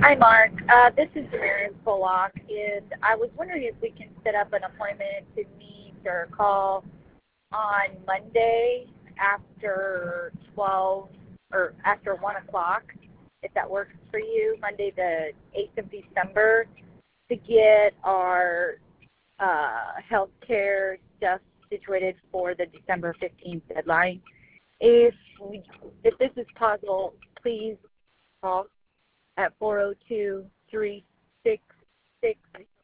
Hi, Mark. This is Damaris Pollock, and I was wondering if we can set up an appointment to meet or call on Monday after 12 or after 1 o'clock, if that works for you, Monday the 8th of December, to get our healthcare stuff situated for the December 15th deadline. If this is possible, please call at 402-366-6000.